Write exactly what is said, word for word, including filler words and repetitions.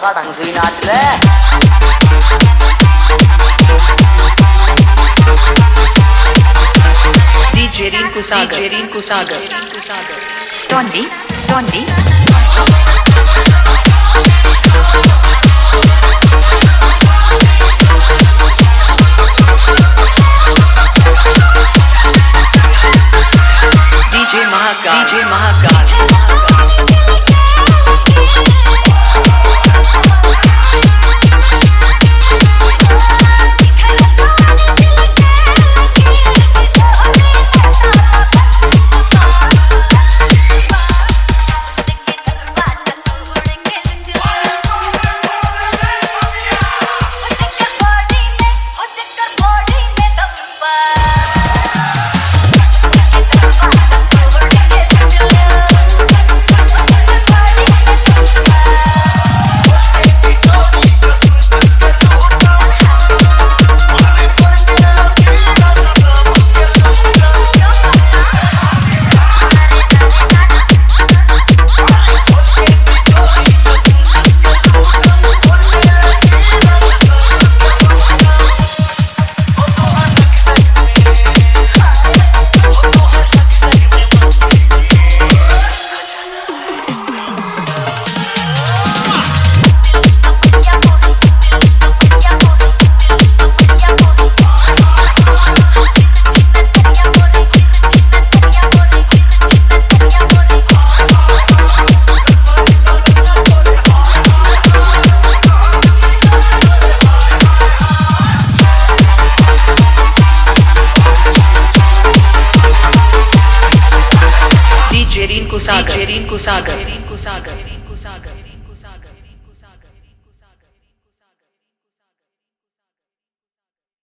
लड़का ढंग से ही नाच ले। DJ Rinku Sagar, DJ Rinku Sagar, Stondi, Stondi. DJ Mahakal, DJ Mahakal. DJ Rinku Sagar, DJ Rinku Sagar, DJ Rinku Sagar, DJ Rinku सागर।